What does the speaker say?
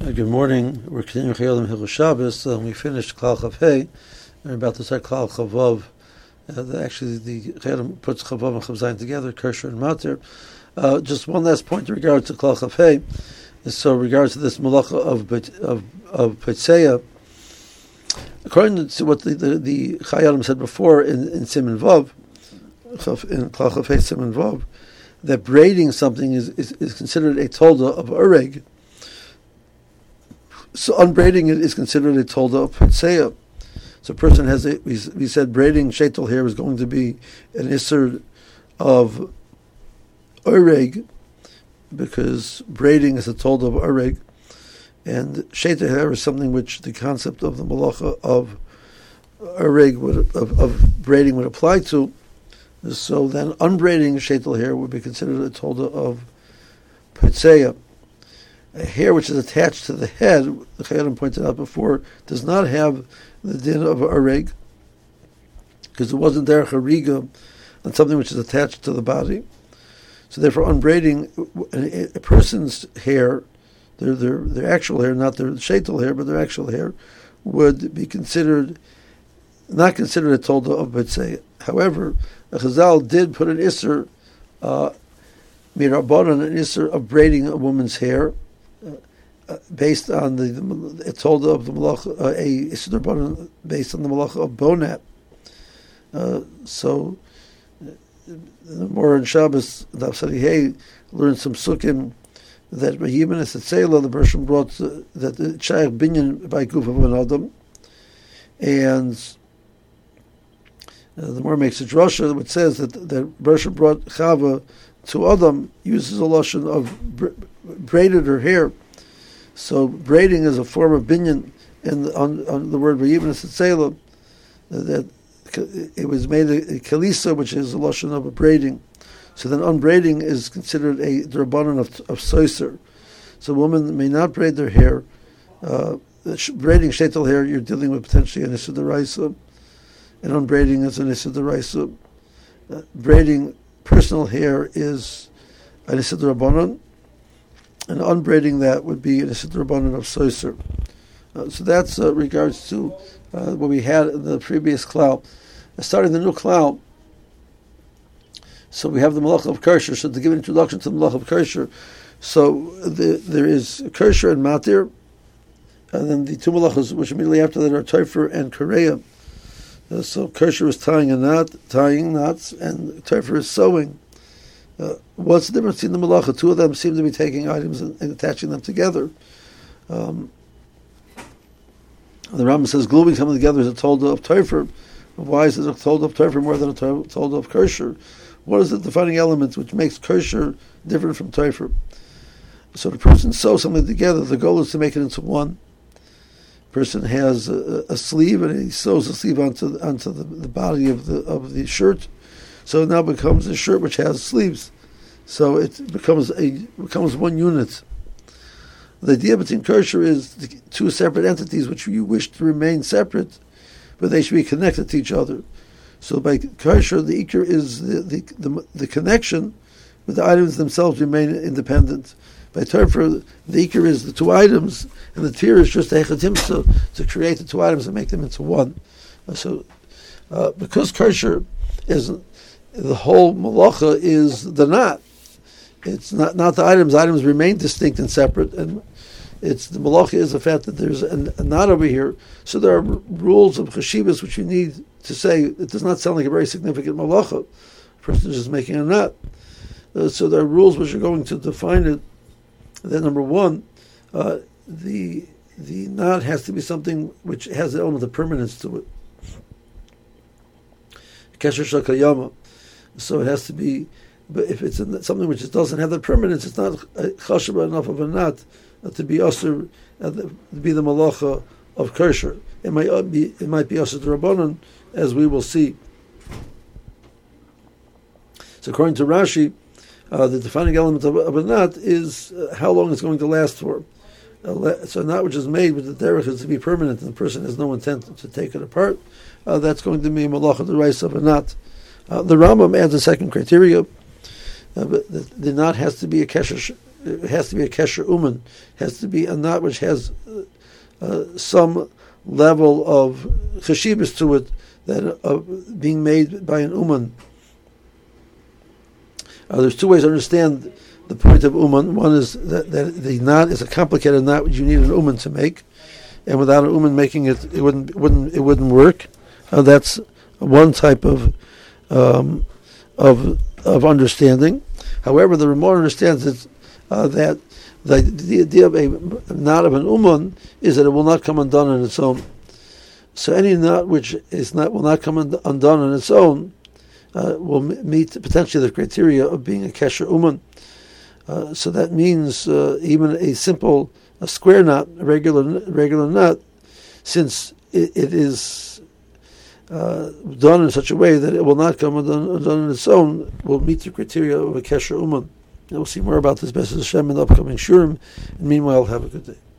Good morning. We're continuing Chayalim Hilchos Shabbos. We finished Klal Chav Hey. We're about to start Klal Chav Vav. Actually, the Chayalim puts Chav Vav and Chav Zayin together, Kersher and Matir. Just one last point in regards to Klal Chav Hey. So, in regards to this malacha of Petzeya, according to what the Chayalim said before in Siman Vav, in Klal Chav Hey Siman Vav, that braiding something is considered a tolda of Oreg. So unbraiding it is considered a tolda of Petzeya. So a person has we said braiding sheitel hair is going to be an isser of Oreg, because braiding is a tolda of Oreg, and sheitel hair is something which the concept of the malacha of Oreg of braiding would apply to. So then unbraiding sheitel hair would be considered a tolda of Petzeya. A hair which is attached to the head, the Chayalim pointed out before, does not have the din of Oreg, because it wasn't derech hariga on something which is attached to the body. So therefore, unbraiding a person's hair, their actual hair, not their sheitel hair, but their actual hair, would be not considered a tolda of Betzei. However, the Chazal did put an isser, mirabanan, an isser of braiding a woman's hair, based on the tolda of the malacha, a isser rabbanan based on the malacha of bonat. So the more in Shabbos, Daf Sadihei learned some sukkim that Mahiyim and Esetzela, the Bershom brought that the Shaykh binyan by Guf of an Adam, and the more makes a drasha which says that Bershom brought Chava to Adam, uses a lashon of braided her hair. So braiding is a form of binyan, and on the word Vayivin Esetzela, that it was made a kalisa, which is a lashon of a braiding. So then unbraiding is considered a drabanan of soiser. So a woman may not braid their hair. Braiding sheitel hair, you're dealing with potentially an issa deraisa, and unbraiding is an issa deraisa. Braiding personal hair is an issa drabanan, and unbraiding that would be an issa drabanan of soiser. So that's regards to what we had in the previous klal. Starting the new klal, so we have the malach of Kersher. So to give an introduction to the malach of Kersher, so there is Kersher and Matir, and then the two malachas which immediately after that are Teifer and Korea. So Kersher is tying knots, and Teifer is sewing. What's the difference between the malacha? Two of them seem to be taking items and attaching them together. The Rambam says gluing something together is a tolda of Teifer. Why is it a tolda of Teifer more than a tolda of Kersher? What is the defining element which makes Kersher different from Teifer? So the person sews something together. The goal is to make it into one. The person has a sleeve, and he sews the sleeve onto the body of the shirt. So it now becomes a shirt which has sleeves. So it becomes one unit. The idea between Kersher is two separate entities which you wish to remain separate, but they should be connected to each other. So by Kersher, the ikar is the connection, but the items themselves remain independent. By Teifer, the ikar is the two items, and the tir is just a hechatimsa to create the two items and make them into one. So because Kersher is the whole malacha is the knot. It's not the items. Items remain distinct and separate, and it's the malacha is the fact that there's a knot over here. So there are rules of chashivas which you need to say. It does not sound like a very significant malacha. A person is just making a knot. So there are rules which are going to define it. Then number one, the knot has to be something which has the element of permanence to it. Kesher shakayama. So it has to be, but if it's something which doesn't have that permanence, it's not chashaba enough of a knot to be asur, to be the malacha of Kersher. It might be asur d'Rabbanan, as we will see. So according to Rashi, the defining element of a knot is how long it's going to last for. So a knot which is made with the derech is to be permanent, and the person has no intent to take it apart. That's going to be a malacha d'oraisa of a knot. The Rambam adds a second criteria, but the knot has to be a kesher it has to be a kesher uman, has to be a knot which has some level of cheshibus to it, that of being made by an uman. There's two ways to understand the point of uman. One is that the knot is a complicated knot which you need an uman to make, and without an uman making it, it wouldn't work. That's one type of understanding. However, the Ramon understands that the idea of a knot of an uman is that it will not come undone on its own. So any knot which will not come undone on its own will meet potentially the criteria of being a kesher uman. So that means even a square knot, a regular knot, since it is done in such a way that it will not come undone on its own, will meet the criteria of a kesher uman. And we'll see more about this B'ezras Hashem in the upcoming shurim. And meanwhile, have a good day.